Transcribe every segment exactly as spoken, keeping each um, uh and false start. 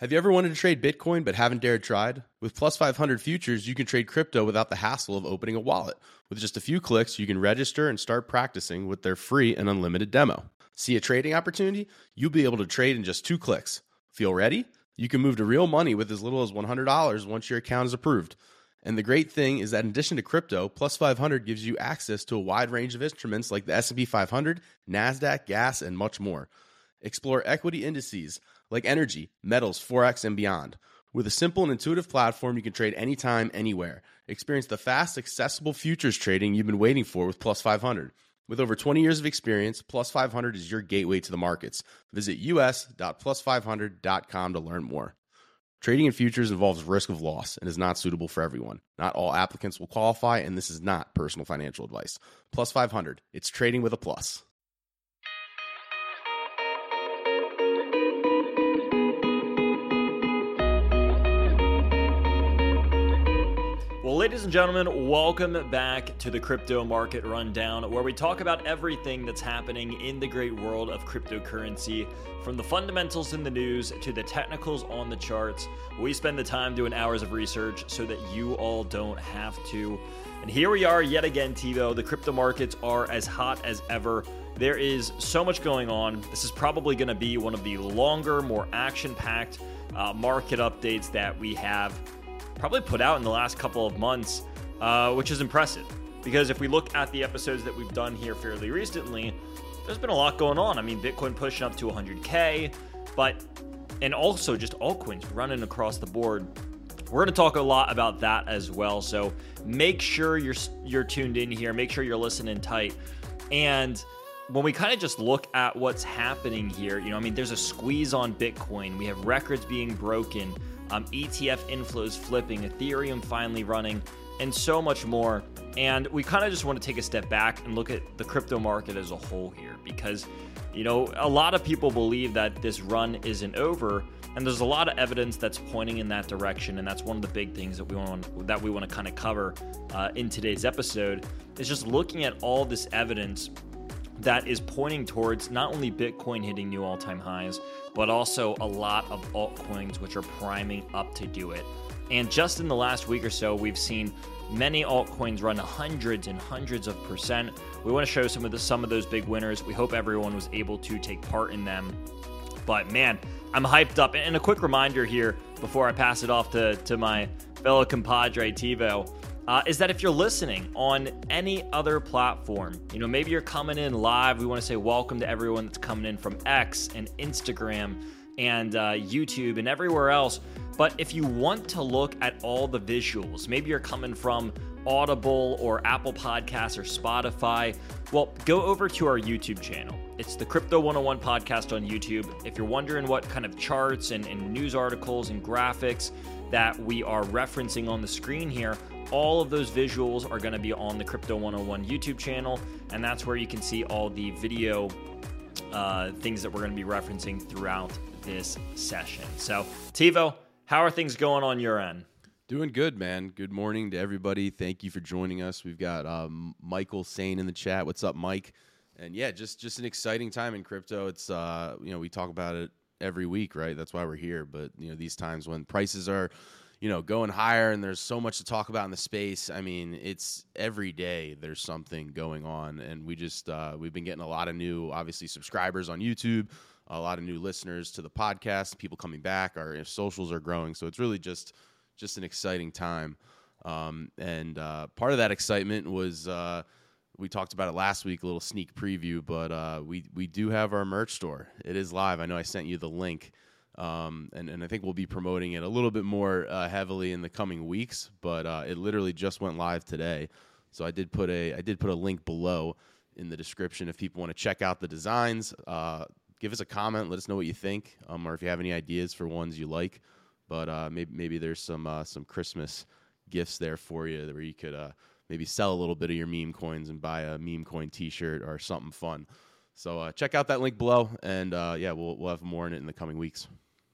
Have you ever wanted to trade Bitcoin but haven't dared tried? With Plus five hundred Futures, you can trade crypto without the hassle of opening a wallet. With just a few clicks, you can register and start practicing with their free and unlimited demo. See a trading opportunity? You'll be able to trade in just two clicks. Feel ready? You can move to real money with as little as one hundred dollars once your account is approved. And the great thing is that in addition to crypto, Plus five hundred gives you access to a wide range of instruments like the S and P five hundred, NASDAQ, gas, and much more. Explore equity indices like energy, metals, forex, and beyond. With a simple and intuitive platform, you can trade anytime, anywhere. Experience the fast, accessible futures trading you've been waiting for with Plus five hundred. With over twenty years of experience, Plus five hundred is your gateway to the markets. Visit u s dot plus five hundred dot com to learn more. Trading in futures involves risk of loss and is not suitable for everyone. Not all applicants will qualify, and this is not personal financial advice. Plus five hundred, it's trading with a plus. Well, ladies and gentlemen, welcome back to the Crypto Market Rundown, where we talk about everything that's happening in the great world of cryptocurrency, from the fundamentals in the news to the technicals on the charts. We spend the time doing hours of research so that you all don't have to. And here we are yet again, TiVo. The crypto markets are as hot as ever. There is so much going on. This is probably going to be one of the longer, more action-packed uh, market updates that we have probably put out in the last couple of months, uh, which is impressive. Because if we look at the episodes that we've done here fairly recently, there's been a lot going on. I mean, Bitcoin pushing up to one hundred K, but, and also just altcoins running across the board. We're going to talk a lot about that as well. So make sure you're you're tuned in here. Make sure you're listening tight. And when we kind of just look at what's happening here, you know, I mean, there's a squeeze on Bitcoin. We have records being broken. Um, E T F inflows flipping, Ethereum finally running, and so much more. And we kind of just want to take a step back and look at the crypto market as a whole here, because, you know, a lot of people believe that this run isn't over, and there's a lot of evidence that's pointing in that direction. And that's one of the big things that we want that we want to kind of cover uh, in today's episode, is just looking at all this evidence that is pointing towards not only Bitcoin hitting new all-time highs, but also a lot of altcoins which are priming up to do it. And just in the last week or so, we've seen many altcoins run hundreds and hundreds of percent. We want to show some of the some of those big winners. We hope everyone was able to take part in them. But man, I'm hyped up. And a quick reminder here before I pass it off to, to my fellow compadre TiVo, Uh, is that if you're listening on any other platform, you know, maybe you're coming in live, we want to say welcome to everyone that's coming in from X and Instagram and uh, YouTube and everywhere else. But if you want to look at all the visuals, maybe you're coming from Audible or Apple Podcasts or Spotify, well, go over to our YouTube channel. It's the Crypto one oh one podcast on YouTube. If you're wondering what kind of charts and, and news articles and graphics that we are referencing on the screen here, all of those visuals are going to be on the Crypto one oh one YouTube channel, and that's where you can see all the video uh, things that we're going to be referencing throughout this session. So, TiVo, how are things going on your end? Doing good, man. Good morning to everybody. Thank you for joining us. We've got um, Michael Sane in the chat. What's up, Mike? And yeah, just just an exciting time in crypto. It's uh, you know, we talk about it every week, right? That's why we're here. But you know, these times when prices are, you know, going higher and there's so much to talk about in the space. I mean, it's every day there's something going on, and we just uh, we've been getting a lot of new, obviously, subscribers on YouTube, a lot of new listeners to the podcast, people coming back. Our socials are growing, so it's really just just an exciting time. Um, and uh, part of that excitement was uh, we talked about it last week, a little sneak preview, but uh, we we do have our merch store. It is live. I know I sent you the link. Um, and, and I think we'll be promoting it a little bit more uh, heavily in the coming weeks, but uh, it literally just went live today. So I did put a I did put a link below in the description if people want to check out the designs. Uh, give us a comment, let us know what you think, um, or if you have any ideas for ones you like. But uh, maybe maybe there's some uh, some Christmas gifts there for you where you could uh, maybe sell a little bit of your meme coins and buy a meme coin T-shirt or something fun. So uh, check out that link below, and uh, yeah, we'll we'll have more in it in the coming weeks.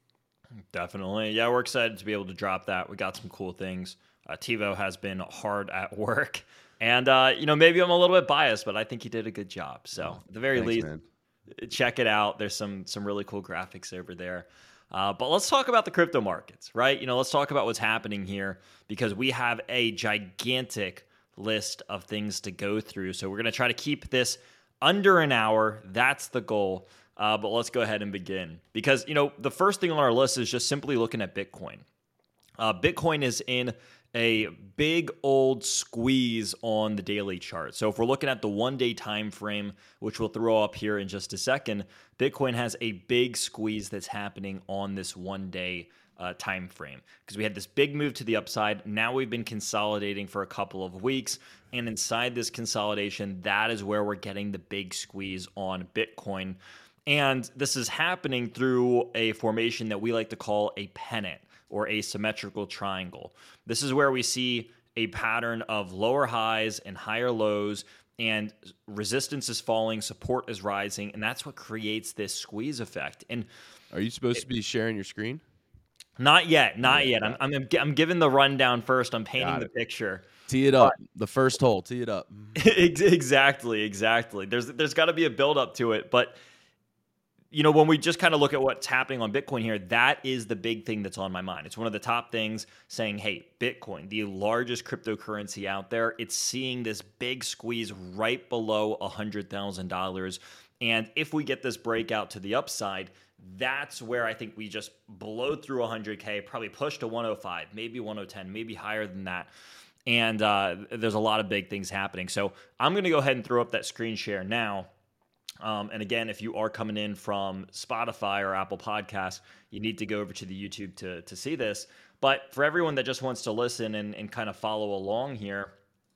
Definitely. Yeah, we're excited to be able to drop that. We got some cool things. Uh, TiVo has been hard at work. And, uh, you know, maybe I'm a little bit biased, but I think he did a good job. So at the very Thanks, least, man. check it out. There's some some really cool graphics over there. Uh, but let's talk about the crypto markets, right? You know, let's talk about what's happening here because we have a gigantic list of things to go through. So we're going to try to keep this under an hour. That's the goal. Uh, but let's go ahead and begin because, you know, the first thing on our list is just simply looking at Bitcoin. Uh, Bitcoin is in a big old squeeze on the daily chart. So if we're looking at the one-day time frame, which we'll throw up here in just a second, Bitcoin has a big squeeze that's happening on this one-day uh, time frame because we had this big move to the upside. Now we've been consolidating for a couple of weeks, and inside this consolidation, that is where we're getting the big squeeze on Bitcoin. And this is happening through a formation that we like to call a pennant, or asymmetrical triangle. This is where we see a pattern of lower highs and higher lows, and resistance is falling, support is rising, and that's what creates this squeeze effect. And are you supposed it, to be sharing your screen? Not yet, not yet. I'm, I'm I'm giving the rundown first. I'm painting the picture. Tee it up. But, the first hole. Tee it up. exactly, exactly. There's there's got to be a build up to it, but you know, when we just kind of look at what's happening on Bitcoin here, that is the big thing that's on my mind. It's one of the top things saying, hey, Bitcoin, the largest cryptocurrency out there, it's seeing this big squeeze right below one hundred thousand dollars. And if we get this breakout to the upside, that's where I think we just blow through one hundred K, probably push to one oh five, maybe one oh ten, maybe higher than that. And uh, there's a lot of big things happening. So I'm going to go ahead and throw up that screen share now. Um, and again, if you are coming in from Spotify or Apple Podcasts, you need to go over to the YouTube to, to see this. But for everyone that just wants to listen and, and kind of follow along here,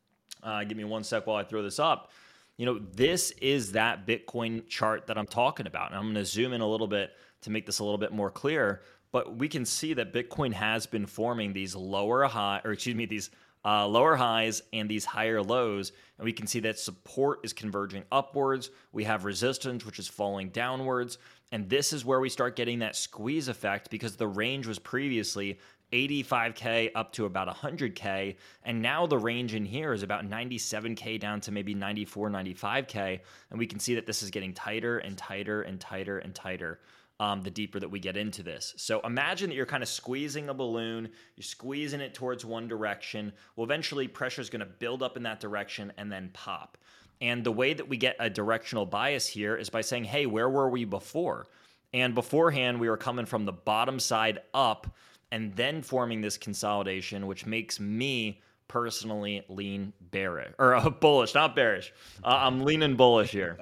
uh, give me one sec while I throw this up. You know, this is that Bitcoin chart that I'm talking about. And I'm going to zoom in a little bit to make this a little bit more clear. But we can see that Bitcoin has been forming these lower high, or excuse me, these Uh, lower highs and these higher lows, and we can see that support is converging upwards. We have resistance, which is falling downwards, and this is where we start getting that squeeze effect because the range was previously eighty-five K up to about one hundred K, and now the range in here is about ninety-seven K down to maybe ninety-four, ninety-five K, and we can see that this is getting tighter and tighter and tighter and tighter. Um, the deeper that we get into this. So imagine that you're kind of squeezing a balloon, you're squeezing it towards one direction. Well, eventually pressure is going to build up in that direction and then pop. And the way that we get a directional bias here is by saying, hey, where were we before? And beforehand, we were coming from the bottom side up and then forming this consolidation, which makes me personally lean bearish, or uh, bullish, not bearish. Uh, I'm leaning bullish here.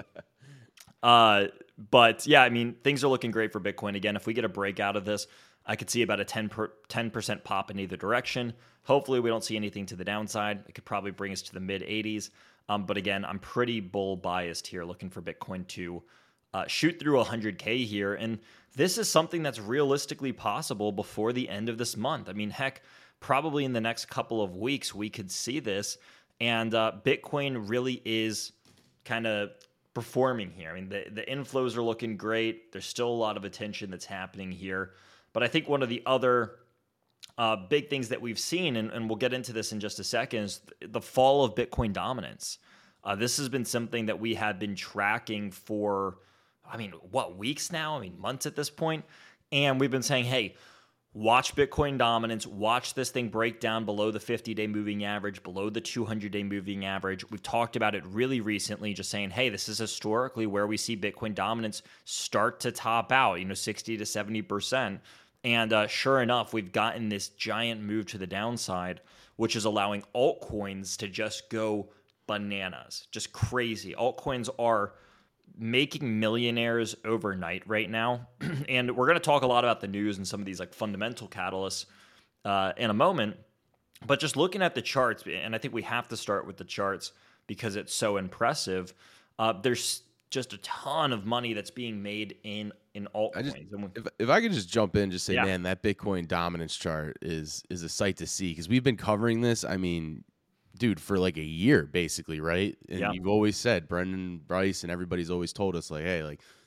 Uh, But yeah, I mean, things are looking great for Bitcoin. Again, if we get a breakout of this, I could see about a ten percent pop in either direction. Hopefully we don't see anything to the downside. It could probably bring us to the mid eighties. Um, but again, I'm pretty bull biased here, looking for Bitcoin to uh, shoot through one hundred K here. And this is something that's realistically possible before the end of this month. I mean, heck, probably in the next couple of weeks, we could see this. And uh, Bitcoin really is kind of performing here. I mean, the, the inflows are looking great. There's still a lot of attention that's happening here. But I think one of the other uh, big things that we've seen, and, and we'll get into this in just a second, is the fall of Bitcoin dominance. Uh, this has been something that we have been tracking for, I mean, what, weeks now? I mean, months at this point. And we've been saying, hey, watch Bitcoin dominance, watch this thing break down below the fifty-day moving average, below the two hundred day moving average. We've talked about it really recently, just saying, hey, this is historically where we see Bitcoin dominance start to top out, you know, sixty to seventy percent. And uh, sure enough, we've gotten this giant move to the downside, which is allowing altcoins to just go bananas, just crazy. Altcoins are making millionaires overnight right now. And we're going to talk a lot about the news and some of these like fundamental catalysts uh, in a moment. But just looking at the charts, and I think we have to start with the charts because it's so impressive. Uh, there's just a ton of money that's being made in in altcoins. I just, if, if I could just jump in and just say, yeah. man, that Bitcoin dominance chart is is a sight to see because we've been covering this. I mean, dude, for like a year, basically, right? And yeah. you've always said, Brendan, Bryce, and everybody's always told us, like, hey, like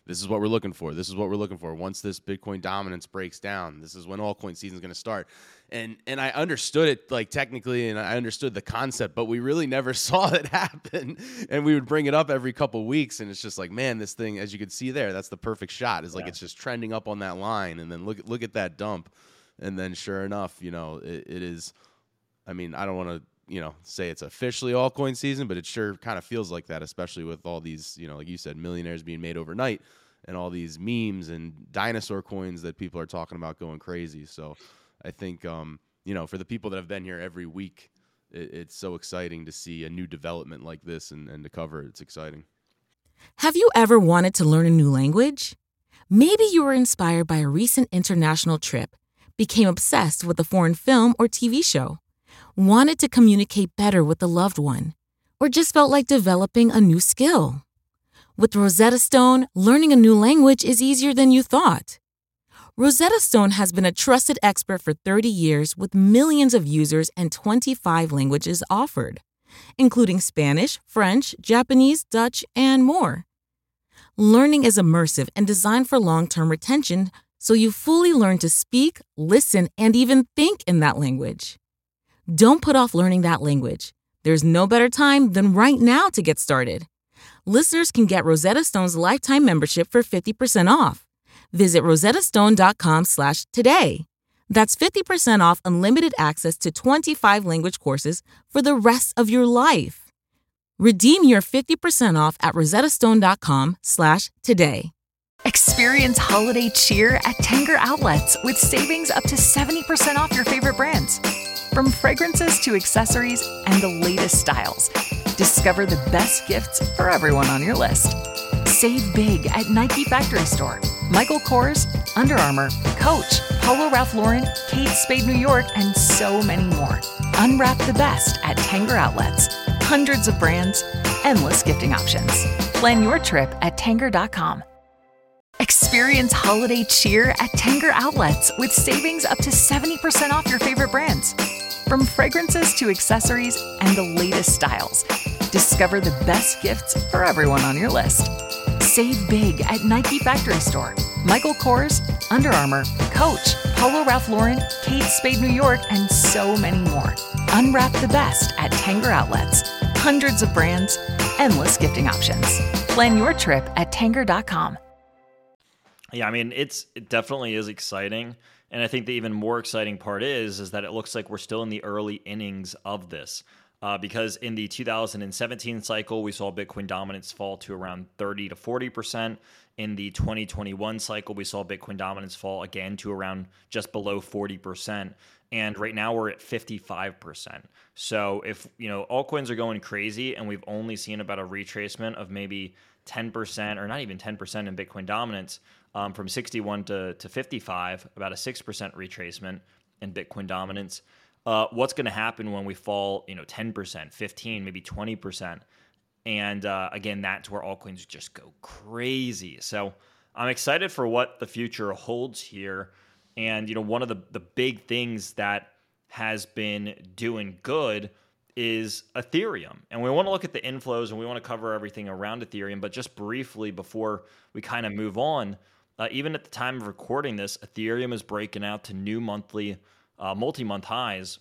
this is what we're looking for. This is what we're looking for. Once this Bitcoin dominance breaks down, this is when altcoin season is going to start. And and I understood it like technically, and I understood the concept, but we really never saw it happen. And we would bring it up every couple of weeks, and it's just like, man, this thing, as you can see there, that's the perfect shot. It's like, yeah. It's just trending up on that line, and then look look at that dump, and then sure enough, you know, it, it is. I mean, I don't want to, you know, say it's officially altcoin season, but it sure kind of feels like that, especially with all these, you know, like you said, millionaires being made overnight, and all these memes and dinosaur coins that people are talking about going crazy. So I think, um, you know, for the people that have been here every week, it, it's so exciting to see a new development like this and, and to cover it. It's exciting. Have you ever wanted to learn a new language? Maybe you were inspired by a recent international trip, became obsessed with a foreign film or T V show, wanted to communicate better with a loved one, or just felt like developing a new skill. With Rosetta Stone, learning a new language is easier than you thought. Rosetta Stone has been a trusted expert for thirty years with millions of users and twenty-five languages offered, including Spanish, French, Japanese, Dutch, and more. Learning is immersive and designed for long-term retention, so you fully learn to speak, listen, and even think in that language. Don't put off learning that language. There's no better time than right now to get started. Listeners can get Rosetta Stone's lifetime membership for fifty percent off. Visit rosettastone.com slash today. That's fifty percent off unlimited access to twenty-five language courses for the rest of your life. Redeem your fifty percent off at rosettastone.com slash today. Experience holiday cheer at Tanger Outlets with savings up to seventy percent off your favorite brands. From fragrances to accessories and the latest styles, discover the best gifts for everyone on your list. Save big at Nike Factory Store, Michael Kors, Under Armour, Coach, Polo Ralph Lauren, Kate Spade New York, and so many more. Unwrap the best at Tanger Outlets. Hundreds of brands, endless gifting options. Plan your trip at tanger dot com. Experience holiday cheer at Tanger Outlets with savings up to seventy percent off your favorite brands. From fragrances to accessories and the latest styles, discover the best gifts for everyone on your list. Save big at Nike Factory Store, Michael Kors, Under Armour, Coach, Polo Ralph Lauren, Kate Spade New York, and so many more. Unwrap the best at Tanger Outlets. Hundreds of brands, endless gifting options. Plan your trip at tanger dot com. Yeah, I mean, it's it definitely is exciting. And I think the even more exciting part is, is that it looks like we're still in the early innings of this. Uh, because in the two thousand seventeen cycle, we saw Bitcoin dominance fall to around thirty to forty percent. In the twenty twenty-one cycle, we saw Bitcoin dominance fall again to around just below forty percent. And right now we're at fifty-five percent. So if, you know, altcoins are going crazy and we've only seen about a retracement of maybe ten percent or not even ten percent in Bitcoin dominance, um, from sixty-one to, to fifty-five, about a six percent retracement in Bitcoin dominance. Uh, what's going to happen when we fall, you know, ten percent, fifteen, maybe twenty percent? And uh, again, that's where altcoins just go crazy. So I'm excited for what the future holds here. And, you know, one of the, the big things that has been doing good is Ethereum. And we want to look at the inflows and we want to cover everything around Ethereum. But just briefly before we kind of move on, uh, even at the time of recording this, Ethereum is breaking out to new monthly Uh, multi-month highs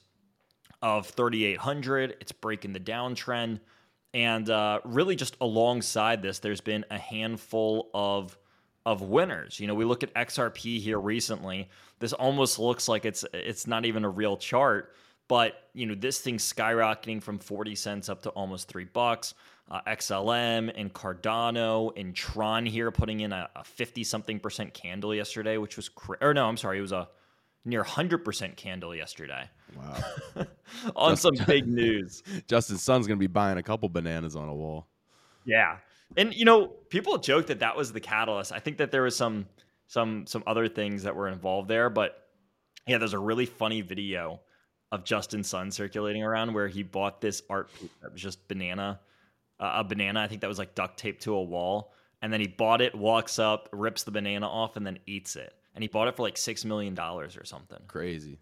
of thirty-eight hundred. It's breaking the downtrend. And uh, really just alongside this, there's been a handful of of winners. You know, we look at X R P here recently. This almost looks like it's it's not even a real chart, but you know, this thing's skyrocketing from forty cents up to almost three bucks. Uh, X L M and Cardano and Tron here putting in a, a fifty something percent candle yesterday, which was cra- or no, I'm sorry, it was a near one hundred percent candle yesterday. Wow. On Justin, some big news. Justin's son's going to be buying a couple bananas on a wall. Yeah. And, you know, people joke that that was the catalyst. I think that there was some some some other things that were involved there. But, yeah, there's a really funny video of Justin's son circulating around where he bought this art piece that was just banana, uh, a banana. I think that was like duct taped to a wall. And then he bought it, walks up, rips the banana off, and then eats it. And he bought it for like six million dollars or something. Crazy.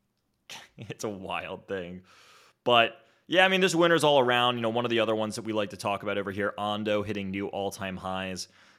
It's a wild thing. But yeah, I mean, there's winners all around. You know, one of the other ones that we like to talk about over here, Ondo hitting new all-time highs.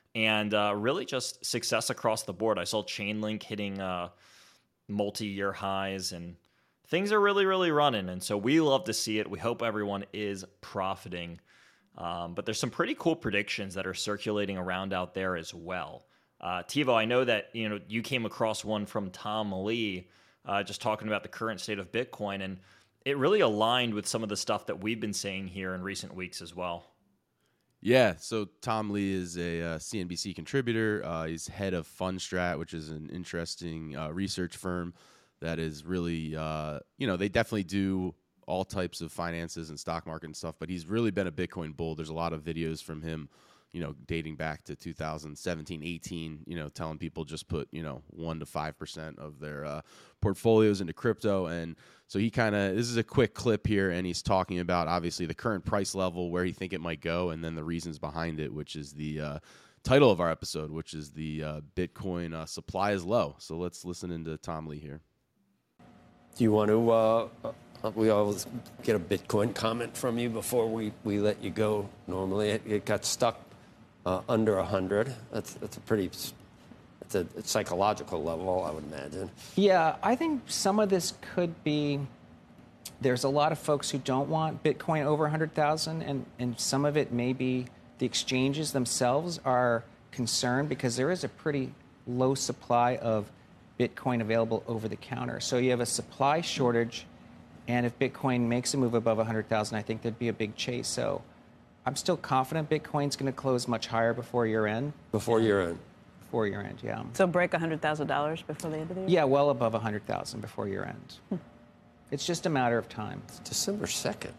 and uh, really just success across the board. I saw Chainlink hitting uh, multi-year highs, and things are really, really running. And so we love to see it. We hope everyone is profiting. Um, but there's some pretty cool predictions that are circulating around out there as well. Uh, Tivo, I know that you know you came across one from Tom Lee, uh, just talking about the current state of Bitcoin, and it really aligned with some of the stuff that we've been saying here in recent weeks as well. Yeah, so Tom Lee is a uh, C N B C contributor. Uh, he's head of Fundstrat, which is an interesting uh, research firm that is really, uh, you know, they definitely do all types of finances and stock market and stuff, but he's really been a Bitcoin bull. There's a lot of videos from him, you know, dating back to two thousand seventeen, eighteen, you know, telling people just put, you know, one to five percent of their uh, portfolios into crypto. And so he kind of, this is a quick clip here, and he's talking about obviously the current price level, where he think it might go, and then the reasons behind it, which is the uh, title of our episode, which is the uh, Bitcoin uh, supply is low. So let's listen into Tom Lee here. Do you want to, uh, uh, we always get a Bitcoin comment from you before we, we let you go. Normally it, it got stuck uh, under one hundred. That's, that's a pretty, it's a psychological level, I would imagine. Yeah, I think some of this could be, there's a lot of folks who don't want Bitcoin over one hundred thousand, and, and some of it may be the exchanges themselves are concerned because there is a pretty low supply of Bitcoin available over the counter. So you have a supply shortage, and if Bitcoin makes a move above one hundred thousand, I think there'd be a big chase. So I'm still confident Bitcoin's going to close much higher before year end. Before year end? Before year end, yeah. So break one hundred thousand dollars before the end of the year? Yeah, well above one hundred thousand before year end. Hmm. It's just a matter of time. It's December second.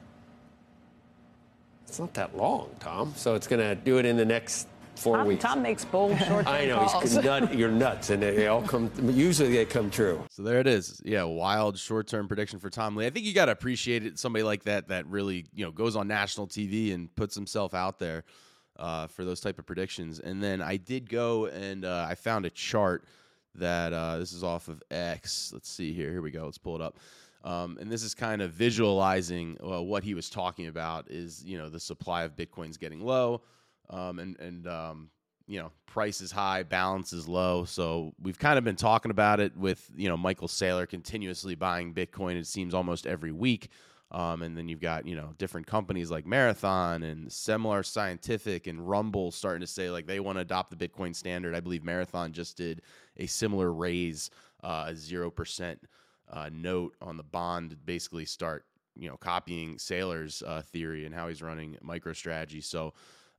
It's not that long, Tom. So it's going to do it in the next four Tom, weeks. Tom makes bold short-term I know, calls. he's nut, you're nuts, and they all come, usually they come true. So there it is. Yeah, wild short-term prediction for Tom Lee. I think you got to appreciate it. Somebody like that that really, you know, goes on national T V and puts himself out there uh, for those type of predictions. And then I did go and uh, I found a chart that uh, this is off of X. Let's see here. Here we go. Let's pull it up. Um, and this is kind of visualizing uh, what he was talking about is, you know, the supply of Bitcoin's getting low. Um, and, and um, you know, price is high, balance is low. So we've kind of been talking about it with, you know, Michael Saylor continuously buying Bitcoin, it seems almost every week. Um, and then you've got, you know, different companies like Marathon and Semler Scientific and Rumble starting to say, like, they want to adopt the Bitcoin standard. I believe Marathon just did a similar raise, uh, a zero percent uh, note on the bond to basically start, you know, copying Saylor's uh, theory and how he's running MicroStrategy. So,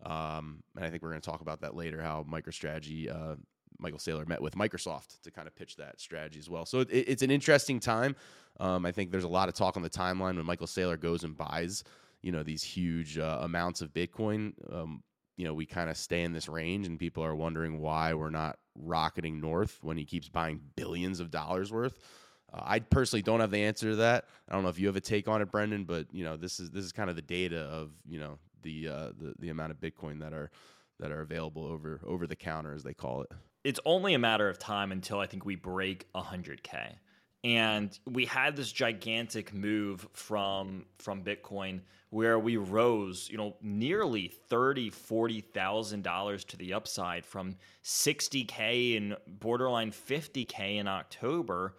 Um, and I think we're going to talk about that later, how MicroStrategy, uh, Michael Saylor met with Microsoft to kind of pitch that strategy as well. So it, it's an interesting time. Um, I think there's a lot of talk on the timeline when Michael Saylor goes and buys, you know, these huge uh, amounts of Bitcoin. Um, you know, we kind of stay in this range, and people are wondering why we're not rocketing north when he keeps buying billions of dollars worth. Uh, I personally don't have the answer to that. I don't know if you have a take on it, Brendan, but, you know, this is this is kind of the data of, you know, the uh, the the amount of Bitcoin that are that are available over over the counter, as they call it. It's only a matter of time until I think we break one hundred K. And we had this gigantic move from from Bitcoin where we rose, you know, nearly thirty, forty thousand dollars to the upside from sixty K and borderline fifty K in October,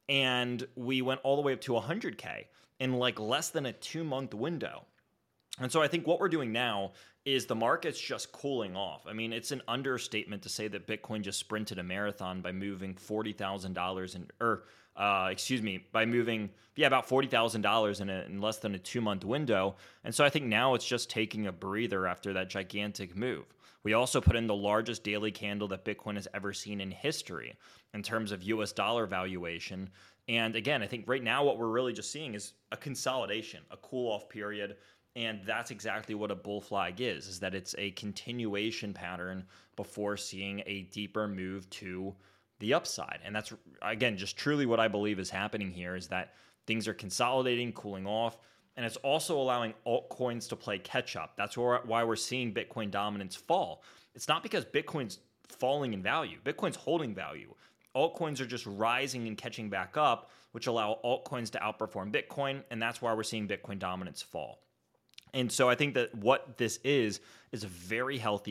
and we went all the way up to one hundred K in like less than a two month window. And so I think what we're doing now is the market's just cooling off. I mean, it's an understatement to say that Bitcoin just sprinted a marathon by moving forty thousand dollars in, or uh, excuse me, by moving, yeah, about forty thousand dollars in, a, in less than a two-month window. And so I think now it's just taking a breather after that gigantic move. We also put in the largest daily candle that Bitcoin has ever seen in history in terms of U S dollar valuation. And again, I think right now what we're really just seeing is a consolidation, a cool-off period. And that's exactly what a bull flag is, is that it's a continuation pattern before seeing a deeper move to the upside. And that's, again, just truly what I believe is happening here is that things are consolidating, cooling off, and it's also allowing altcoins to play catch up. That's why we're seeing Bitcoin dominance fall. It's not because Bitcoin's falling in value. Bitcoin's holding value. Altcoins are just rising and catching back up, which allow altcoins to outperform Bitcoin, and that's why we're seeing Bitcoin dominance fall. And so I think that what this is, is a very healthy,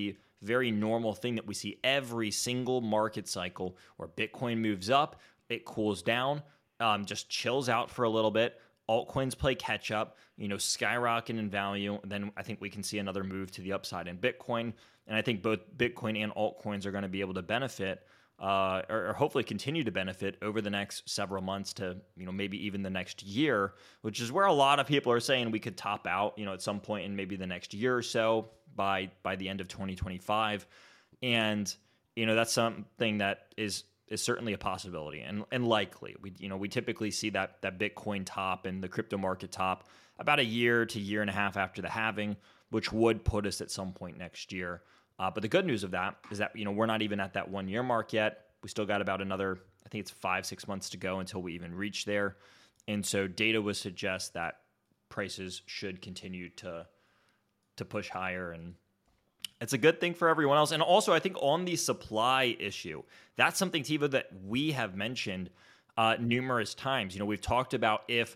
very normal thing that we see every single market cycle where Bitcoin moves up, it cools down, um, just chills out for a little bit. Altcoins play catch up, you know, skyrocket in value. And then I think we can see another move to the upside in Bitcoin. And I think both Bitcoin and altcoins are going to be able to benefit uh, or, or hopefully continue to benefit over the next several months to, you know, maybe even the next year, which is where a lot of people are saying we could top out, you know, at some point in maybe the next year or so by by the end of twenty twenty-five. And, you know, that's something that is is certainly a possibility and, and likely. We you know we typically see that that Bitcoin top and the crypto market top about a year to year and a half after the halving, which would put us at some point next year. Uh, but the good news of that is that you know we're not even at that one year mark yet. We still got about another, I think it's five six months to go until we even reach there. And so data would suggest that prices should continue to to push higher, and it's a good thing for everyone else. And also, I think on the supply issue, that's something, Tiva, that we have mentioned uh, numerous times. You know, we've talked about if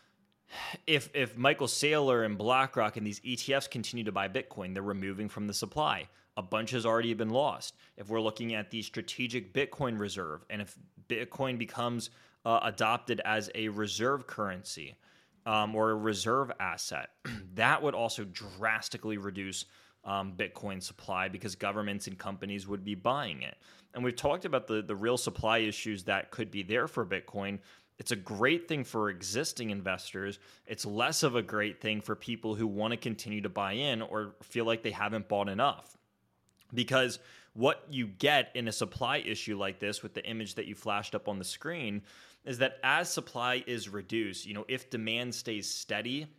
if if Michael Saylor and BlackRock and these E T Fs continue to buy Bitcoin, they're removing from the supply. A bunch has already been lost. If we're looking at the strategic Bitcoin reserve, and if Bitcoin becomes uh, adopted as a reserve currency um, or a reserve asset, that would also drastically reduce Um, Bitcoin supply because governments and companies would be buying it. And we've talked about the, the real supply issues that could be there for Bitcoin. It's a great thing for existing investors. It's less of a great thing for people who want to continue to buy in or feel like they haven't bought enough. Because what you get in a supply issue like this with the image that you flashed up on the screen is that as supply is reduced, you know, if demand stays steady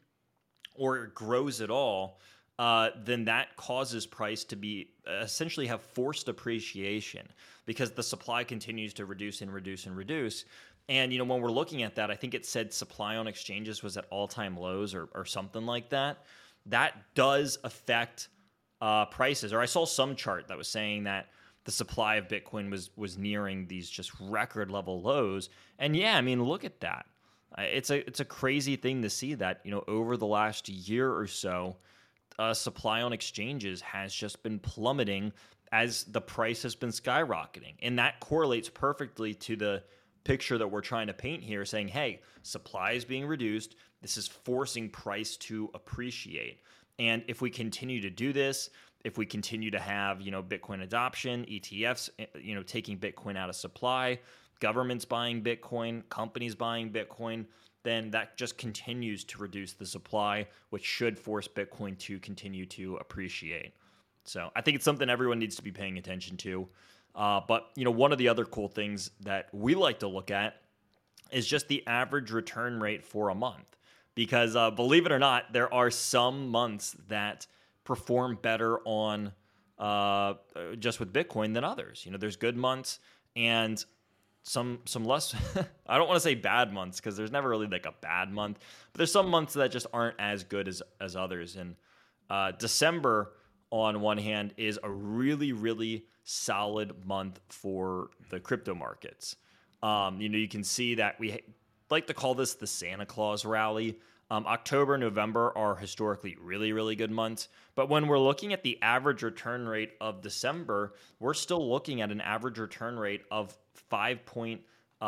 or it grows at all, Uh, then that causes price to be uh, essentially have forced appreciation because the supply continues to reduce and reduce and reduce. And, you know, when we're looking at that, I think it said supply on exchanges was at all-time lows or, or something like that. That does affect uh, prices. Or I saw some chart that was saying that the supply of Bitcoin was was nearing these just record level lows. And yeah, I mean, look at that. Uh, it's a it's a crazy thing to see that, you know, over the last year or so, Uh, supply on exchanges has just been plummeting as the price has been skyrocketing. And that correlates perfectly to the picture that we're trying to paint here, saying, hey, supply is being reduced. This is forcing price to appreciate. And if we continue to do this, if we continue to have, you know, Bitcoin adoption, E T Fs, you know, taking Bitcoin out of supply, governments buying Bitcoin, companies buying Bitcoin, then that just continues to reduce the supply, which should force Bitcoin to continue to appreciate. So I think it's something everyone needs to be paying attention to. Uh, but, you know, one of the other cool things that we like to look at is just the average return rate for a month. Because uh, believe it or not, there are some months that perform better on uh, just with Bitcoin than others. You know, there's good months and some some less, I don't want to say bad months because there's never really like a bad month, but there's some months that just aren't as good as, as others. And uh, December, on one hand, is a really, really solid month for the crypto markets. Um, you know, you can see that we like to call this the Santa Claus rally. Um, October, November are historically really, really good months. But when we're looking at the average return rate of December, we're still looking at an average return rate of five point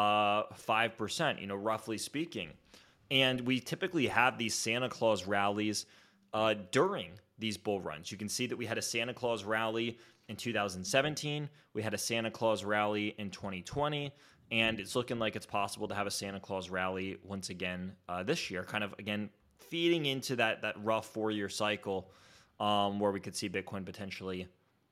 five percent, you know, roughly speaking. And we typically have these Santa Claus rallies uh, during these bull runs. You can see that we had a Santa Claus rally in two thousand seventeen. We had a Santa Claus rally in twenty twenty. And it's looking like it's possible to have a Santa Claus rally once again uh, this year, kind of, again, feeding into that that rough four-year cycle um, where we could see Bitcoin potentially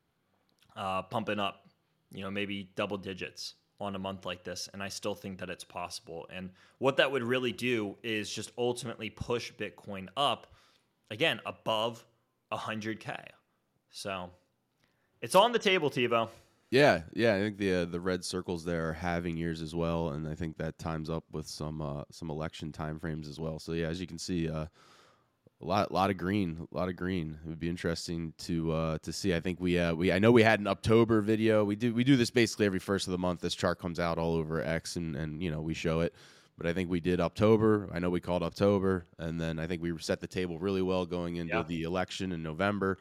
uh, pumping up, you know, maybe double digits on a month like this. And I still think that it's possible. And what that would really do is just ultimately push Bitcoin up, again, above one hundred K. So it's on the table, Tivo. Yeah, yeah, I think the uh, the red circles there are halving years as well, and I think that times up with some uh, some election timeframes as well. So yeah, as you can see, uh, a lot lot of green, a lot of green. It would be interesting to uh, to see. I think we uh, we I know we had an October video. We do we do this basically every first of the month. This chart comes out all over X, and and you know we show it. But I think we did October. I know we called October, and then I think we set the table really well going into yeah. the election in November.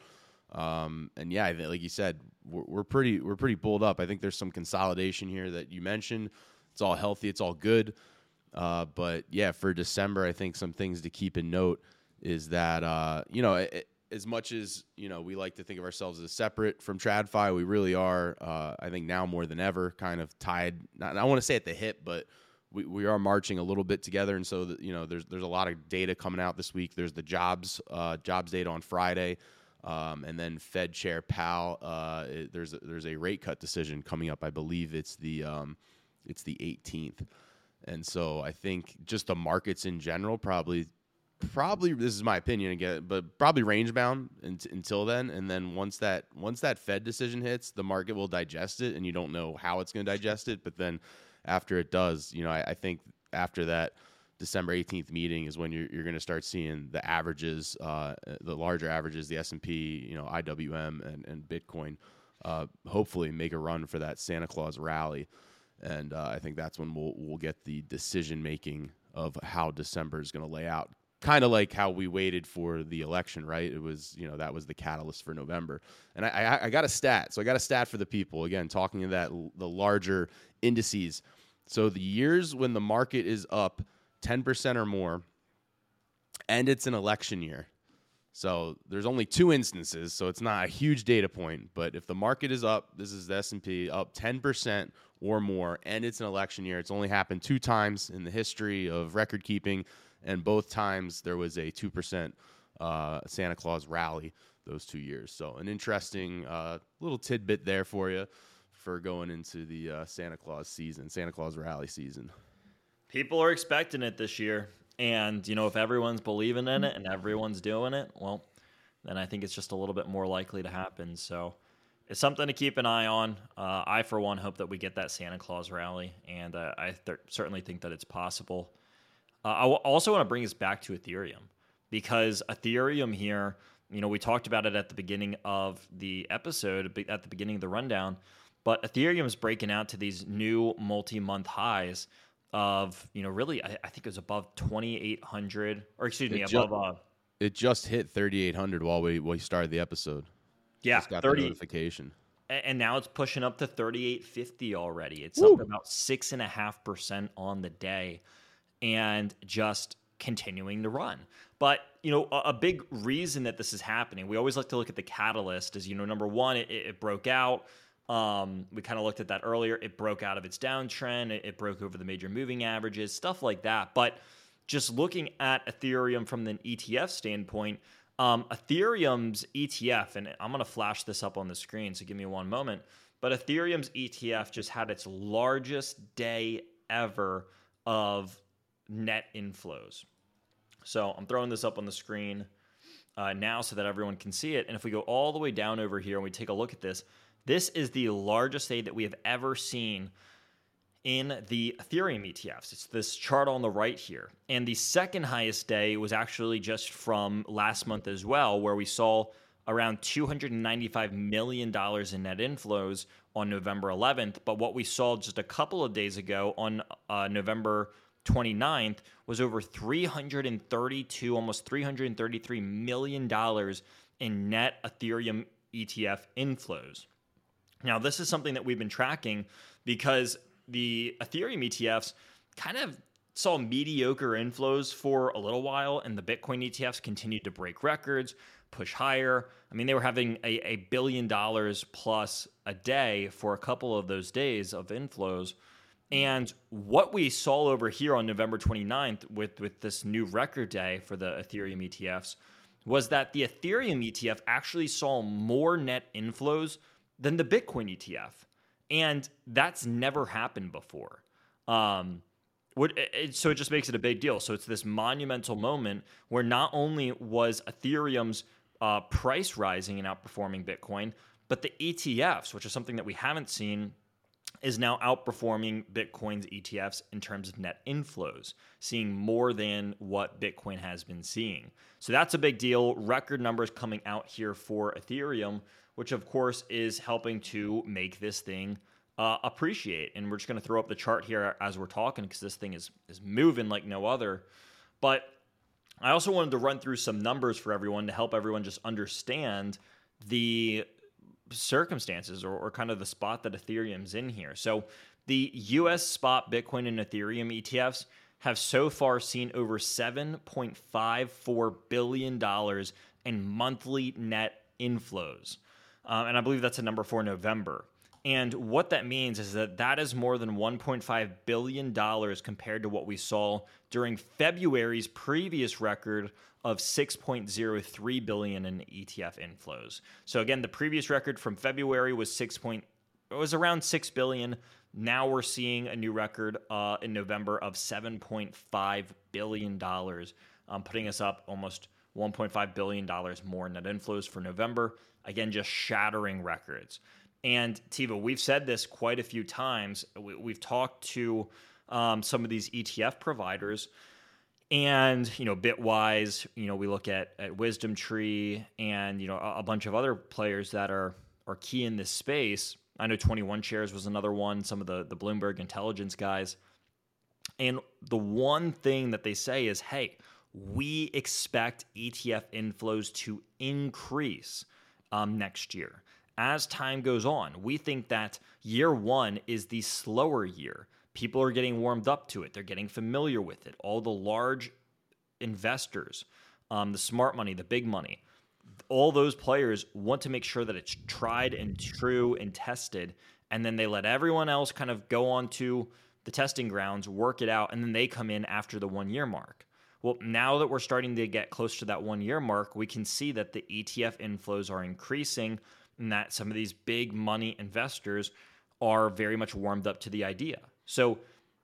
Um, and yeah, I think, like you said, we're, we're pretty we're pretty bulled up. I think there's some consolidation here that you mentioned. It's all healthy. It's all good. Uh, but yeah, for December, I think some things to keep in note is that uh, you know. It, As much as, you know, we like to think of ourselves as separate from TradFi, we really are, uh, I think now more than ever, kind of tied. Not, I want to say at the hip, but we, we are marching a little bit together. And so, that, you know, there's there's a lot of data coming out this week. There's the jobs uh, jobs data on Friday, um, and then Fed Chair Powell. Uh, it, there's a, there's a rate cut decision coming up. I believe it's the um, it's the eighteenth. And so I think just the markets in general probably. Probably, this is my opinion again, but probably range bound until then. And then once that once that Fed decision hits, the market will digest it, and you don't know how it's going to digest it. But then after it does, you know, I, I think after that December eighteenth meeting is when you're you're going to start seeing the averages, uh, the larger averages, the S and P, you know, I W M and and Bitcoin, uh, hopefully make a run for that Santa Claus rally. And uh, I think that's when we'll we'll get the decision making of how December is going to lay out. Kind of like how we waited for the election, right? It was, you know, that was the catalyst for November. And I, I, I got a stat. So I got a stat for the people. Again, talking to that, the larger indices. So the years when the market is up ten percent or more, and it's an election year. So there's only two instances, so it's not a huge data point. But if the market is up, this is the S and P, up ten percent or more, and it's an election year, it's only happened two times in the history of record keeping. And both times there was a two percent uh, Santa Claus rally those two years. So an interesting uh, little tidbit there for you for going into the uh, Santa Claus season, Santa Claus rally season. People are expecting it this year. And, you know, if everyone's believing in it and everyone's doing it, well, then I think it's just a little bit more likely to happen. So it's something to keep an eye on. Uh, I, for one, hope that we get that Santa Claus rally. And uh, I th- certainly think that it's possible. Uh, I w- also want to bring us back to Ethereum, because Ethereum here, you know, we talked about it at the beginning of the episode, at the beginning of the rundown, but Ethereum is breaking out to these new multi-month highs of, you know, really, I, I think it was above twenty-eight hundred, or excuse me, it above. Ju- uh, it just hit thirty-eight hundred while we, while we started the episode. Yeah, just got thirty the notification. And now it's pushing up to thirty-eight fifty already. It's Woo. up about six and a half percent on the day, and just continuing to run. But, you know, a, a big reason that this is happening, we always like to look at the catalyst is, you know, number one, it, it broke out. Um, we kind of looked at that earlier. It broke out of its downtrend. It, it broke over the major moving averages, stuff like that. But just looking at Ethereum from an E T F standpoint, um, Ethereum's E T F, and I'm going to flash this up on the screen, so give me one moment. But Ethereum's E T F just had its largest day ever of net inflows. So I'm throwing this up on the screen uh, now so that everyone can see it. And if we go all the way down over here and we take a look at this, this is the largest day that we have ever seen in the Ethereum E T Fs. It's this chart on the right here. And the second highest day was actually just from last month as well, where we saw around two hundred ninety-five million dollars in net inflows on November eleventh. But what we saw just a couple of days ago on uh, November twenty-ninth was over three hundred thirty-two, almost three hundred thirty-three million dollars in net Ethereum E T F inflows. Now, this is something that we've been tracking because the Ethereum E T Fs kind of saw mediocre inflows for a little while, and the Bitcoin E T Fs continued to break records, push higher. I mean, they were having a, a billion dollars plus a day for a couple of those days of inflows. And what we saw over here on November twenty-ninth with, with this new record day for the Ethereum E T Fs was that the Ethereum E T F actually saw more net inflows than the Bitcoin E T F. And that's never happened before. Um, what, it, so it just makes it a big deal. So it's this monumental moment where not only was Ethereum's uh, price rising and outperforming Bitcoin, but the E T Fs, which is something that we haven't seen, is now outperforming Bitcoin's E T Fs in terms of net inflows, seeing more than what Bitcoin has been seeing. So that's a big deal. Record numbers coming out here for Ethereum, which of course is helping to make this thing uh, appreciate. And we're just going to throw up the chart here as we're talking because this thing is, is moving like no other. But I also wanted to run through some numbers for everyone to help everyone just understand the circumstances or, or kind of the spot that Ethereum's in here. So the U S spot Bitcoin and Ethereum E T Fs have so far seen over seven point five four billion dollars in monthly net inflows. Um, and I believe that's a number for November. And what that means is that that is more than one point five billion dollars compared to what we saw during February's previous record of six point zero three billion dollars in E T F inflows. So again, the previous record from February was six. It was around six billion dollars. Now we're seeing a new record uh, in November of seven point five billion dollars, um, putting us up almost one point five billion dollars more net inflows for November. Again, just shattering records. And Tiva, we've said this quite a few times. We, we've talked to um, some of these E T F providers, and you know, Bitwise. You know, we look at, at Wisdom Tree, and you know, a, a bunch of other players that are are key in this space. I know twenty-one Shares was another one. Some of the the Bloomberg intelligence guys, and the one thing that they say is, "Hey, we expect E T F inflows to increase um, next year." As time goes on, we think that year one is the slower year. People are getting warmed up to it. They're getting familiar with it. All the large investors, um, the smart money, the big money, all those players want to make sure that it's tried and true and tested, and then they let everyone else kind of go on to the testing grounds, work it out, and then they come in after the one-year mark. Well, now that we're starting to get close to that one-year mark, we can see that the E T F inflows are increasing, and that some of these big money investors are very much warmed up to the idea. So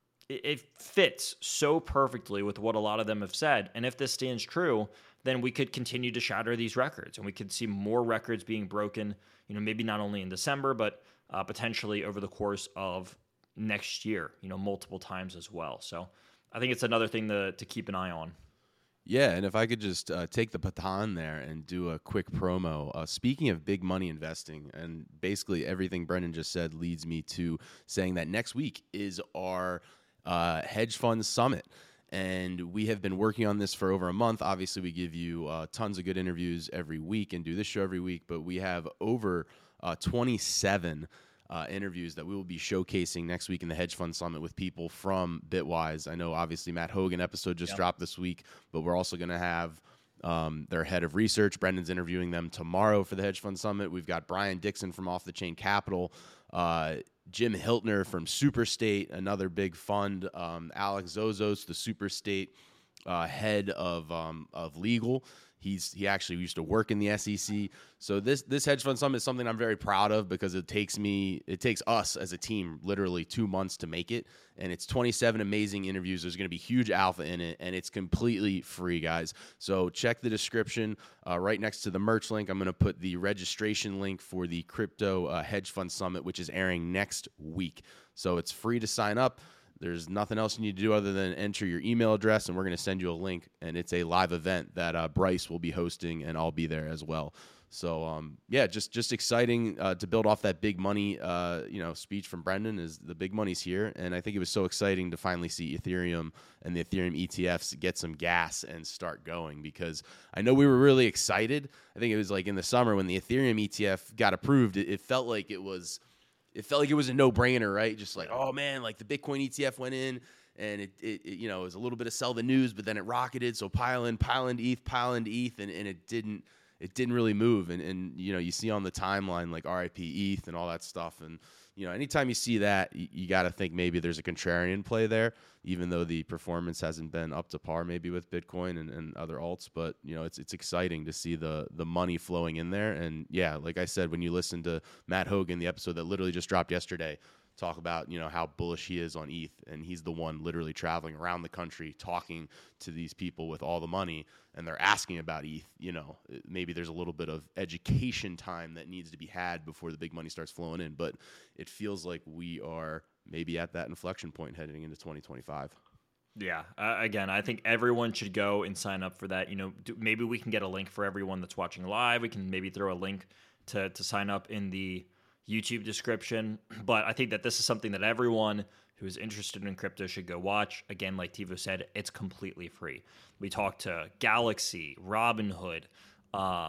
it fits so perfectly with what a lot of them have said. And if this stands true, then we could continue to shatter these records, and we could see more records being broken, you know, maybe not only in December, but uh, potentially over the course of next year, you know, multiple times as well. So I think it's another thing to, to keep an eye on. Yeah, and if I could just uh, take the baton there and do a quick promo. Uh, speaking of big money investing, and basically everything Brendan just said leads me to saying that next week is our uh, hedge fund summit. And we have been working on this for over a month. Obviously, we give you uh, tons of good interviews every week and do this show every week, but we have over uh, twenty-seven Uh, interviews that we will be showcasing next week in the Hedge Fund Summit with people from Bitwise. I know, obviously, Matt Hogan episode just yep. dropped this week, but we're also going to have um, their head of research. Brendan's interviewing them tomorrow for the Hedge Fund Summit. We've got Brian Dixon from Off the Chain Capital, uh, Jim Hiltner from Superstate, another big fund, um, Alex Zozos, the Superstate uh, head of um, of legal. He's he actually used to work in the S E C. So this this hedge fund summit is something I'm very proud of, because it takes me it takes us as a team literally two months to make it, and it's twenty-seven amazing interviews. There's going to be huge alpha in it, and it's completely free, guys. So check the description uh, right next to the merch link. I'm going to put the registration link for the crypto uh, hedge fund summit, which is airing next week. So it's free to sign up. There's nothing else you need to do other than enter your email address, and we're going to send you a link, and it's a live event that uh, Bryce will be hosting, and I'll be there as well. So, um, yeah, just just exciting uh, to build off that big money uh, you know, speech from Brendan. Is the big money's here, and I think it was so exciting to finally see Ethereum and the Ethereum E T Fs get some gas and start going, because I know we were really excited. I think it was like in the summer when the Ethereum E T F got approved, it, it felt like it was – It felt like it was a no-brainer, right? Just like, oh, man, like the Bitcoin E T F went in, and it, it, it you know, it was a little bit of sell the news, but then it rocketed. So pile in, pile into E T H, pile into E T H, and, and it didn't it didn't really move. And, and, you know, you see on the timeline like R I P E T H and all that stuff. And, you know, anytime you see that, you, you got to think maybe there's a contrarian play there, even though the performance hasn't been up to par maybe with Bitcoin and, and other alts. But, you know, it's it's exciting to see the the money flowing in there. And, yeah, like I said, when you listen to Matt Hogan, the episode that literally just dropped yesterday, talk about, you know, how bullish he is on E T H, and he's the one literally traveling around the country talking to these people with all the money, and they're asking about E T H. You know, maybe there's a little bit of education time that needs to be had before the big money starts flowing in, but it feels like we are maybe at that inflection point heading into twenty twenty-five. Yeah. Uh, again, I think everyone should go and sign up for that. You know, do, maybe we can get a link for everyone that's watching live. We can maybe throw a link to to sign up in the YouTube description. But I think that this is something that everyone who is interested in crypto should go watch. Again, like Tivo said, it's completely free. We talked to Galaxy, Robinhood, um,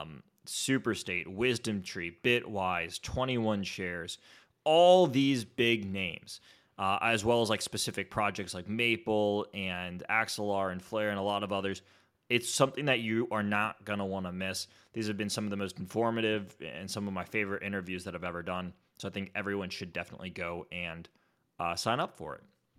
Superstate, Wisdom Tree, Bitwise, twenty-one Shares, all these big names, uh, as well as like specific projects like Maple and Axelar and Flare and a lot of others. It's something that you are not going to want to miss. These have been some of the most informative and some of my favorite interviews that I've ever done. So I think everyone should definitely go and uh, sign up for it.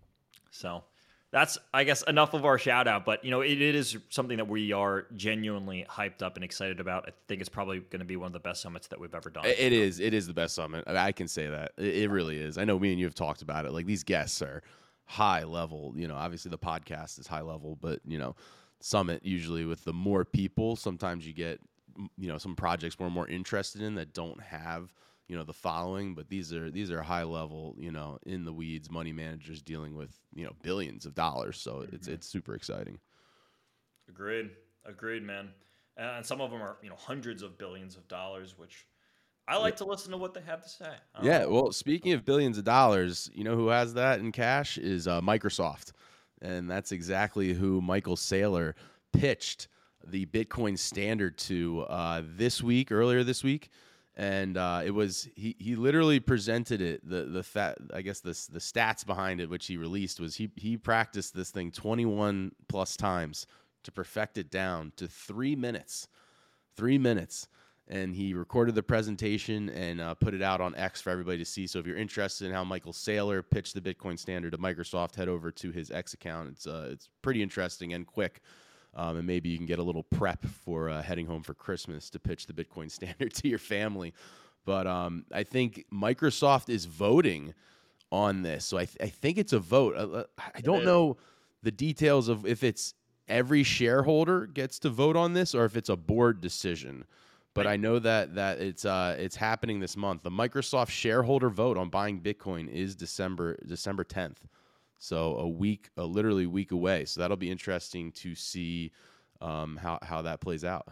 So that's, I guess, enough of our shout out. But, you know, it, it is something that we are genuinely hyped up and excited about. I think it's probably going to be one of the best summits that we've ever done. It is. It is the best summit. I, mean, I can say that. It, it really is. I know me and you have talked about it. Like, these guests are high level. You know, obviously the podcast is high level, but, you know, summit usually with the more people, sometimes you get, you know, some projects we're more interested in that don't have, you know, the following, but these are these are high level, you know, in the weeds money managers dealing with, you know, billions of dollars. So mm-hmm. it's it's super exciting. Agreed. Agreed, man. And some of them are, you know, hundreds of billions of dollars, which I like yeah. to listen to what they have to say. Yeah. know. Well, speaking of billions of dollars, you know who has that in cash is uh, Microsoft. And that's exactly who Michael Saylor pitched the Bitcoin standard to uh, this week, earlier this week. And uh, it was he, he literally presented it. The the fat, I guess the the stats behind it, which he released, was he he practiced this thing twenty-one plus times to perfect it down to three minutes, three minutes. And he recorded the presentation and uh, put it out on X for everybody to see. So if you're interested in how Michael Saylor pitched the Bitcoin standard to Microsoft, head over to his X account. It's uh, it's pretty interesting and quick. Um, and maybe you can get a little prep for uh, heading home for Christmas to pitch the Bitcoin standard to your family. But um, I think Microsoft is voting on this. So I, th- I think it's a vote. Uh, I don't know the details of if it's every shareholder gets to vote on this or if it's a board decision. But I know that that it's uh it's happening this month. The Microsoft shareholder vote on buying Bitcoin is December December tenth, so a week, a literally week away. So that'll be interesting to see um, how how that plays out.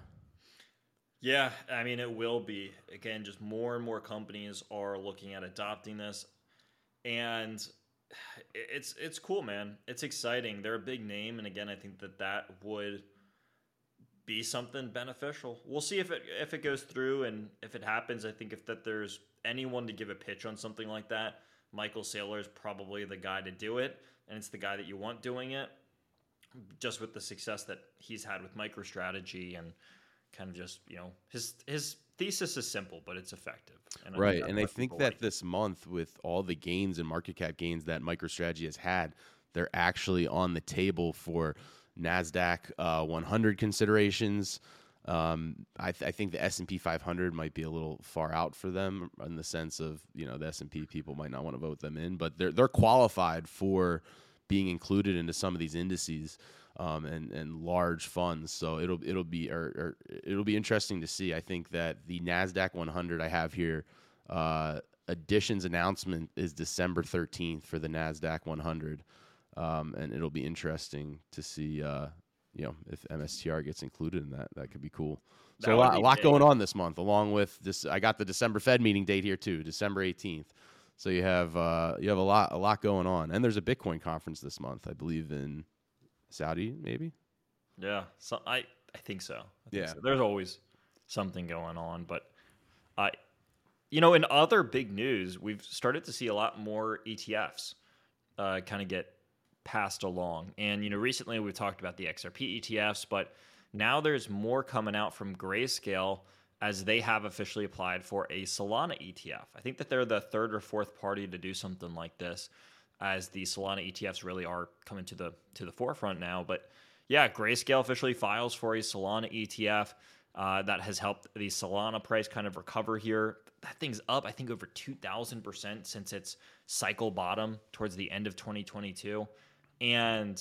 Yeah, I mean it will be. Again, just more and more companies are looking at adopting this, and it's it's cool, man. It's exciting. They're a big name, and again, I think that that would be something beneficial. We'll see if it if it goes through and if it happens. I think if that there's anyone to give a pitch on something like that, Michael Saylor is probably the guy to do it, and it's the guy that you want doing it, just with the success that he's had with MicroStrategy and kind of just, you know, his his thesis is simple, but it's effective. And right, and I think that like this month with all the gains and market cap gains that MicroStrategy has had, they're actually on the table for NASDAQ uh, one hundred considerations. Um, I, th- I think the S and P five hundred might be a little far out for them in the sense of, you know, the S and P people might not want to vote them in, but they're they're qualified for being included into some of these indices um, and and large funds. So it'll it'll be or, or it'll be interesting to see. I think that the NASDAQ one hundred I have here, uh, additions announcement is December thirteenth for the NASDAQ one hundred. Um, and it'll be interesting to see, uh, you know, if M S T R gets included in that. That could be cool. So a lot, a lot going on this month, along with this. I got the December Fed meeting date here too, December eighteenth. So you have uh, you have a lot a lot going on, and there's a Bitcoin conference this month, I believe, in Saudi, maybe. Yeah, so I I think so. I think yeah, so. There's always something going on, but I, you know, in other big news, we've started to see a lot more E T Fs uh, kind of get passed along. And, you know, recently we've talked about the X R P E T Fs, but now there's more coming out from Grayscale as they have officially applied for a Solana E T F. I think that they're the third or fourth party to do something like this, as the Solana E T Fs really are coming to the to the forefront now. But yeah, Grayscale officially files for a Solana E T F. Uh, that has helped the Solana price kind of recover here. That thing's up, I think, over two thousand percent since its cycle bottom towards the end of twenty twenty-two. And,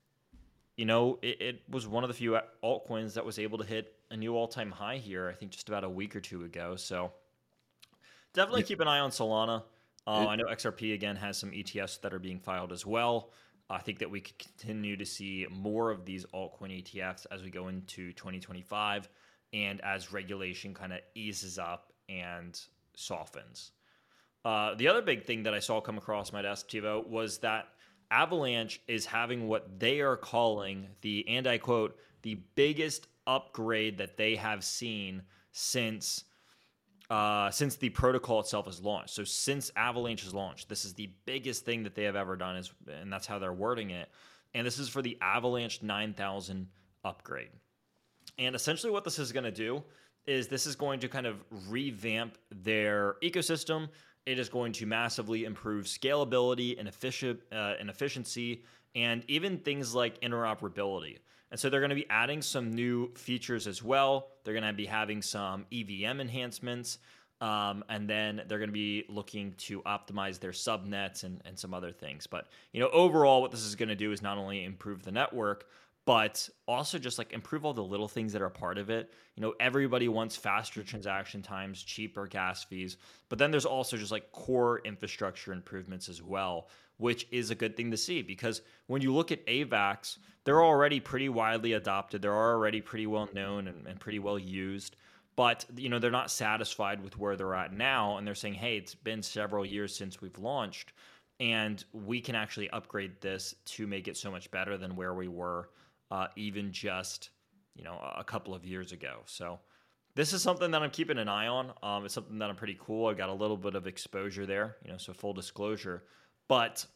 you know, it, it was one of the few altcoins that was able to hit a new all-time high here, I think just about a week or two ago. So definitely yeah. keep an eye on Solana. Uh, it, I know X R P, again, has some E T Fs that are being filed as well. I think that we could continue to see more of these altcoin E T Fs as we go into twenty twenty-five and as regulation kind of eases up and softens. Uh, the other big thing that I saw come across my desk, Tivo, was that Avalanche is having what they are calling the, and I quote, the biggest upgrade that they have seen since uh, since the protocol itself is launched. So since Avalanche has launched, this is the biggest thing that they have ever done, is, and that's how they're wording it. And this is for the Avalanche nine thousand upgrade. And essentially what this is going to do is this is going to kind of revamp their ecosystem. It is going to massively improve scalability and, efficient, uh, and efficiency, and even things like interoperability. And so they're going to be adding some new features as well. They're going to be having some E V M enhancements, um, and then they're going to be looking to optimize their subnets and, and some other things. But you know, overall, what this is going to do is not only improve the network, but also just like improve all the little things that are part of it. You know, everybody wants faster transaction times, cheaper gas fees, but then there's also just like core infrastructure improvements as well, which is a good thing to see, because when you look at AVAX, they're already pretty widely adopted. They're already pretty well known and, and pretty well used, but you know, they're not satisfied with where they're at now. And they're saying, hey, it's been several years since we've launched, and we can actually upgrade this to make it so much better than where we were Uh, even just, you know, a couple of years ago. So this is something that I'm keeping an eye on. Um, it's something that I'm pretty cool. I got a little bit of exposure there, you know, so full disclosure. But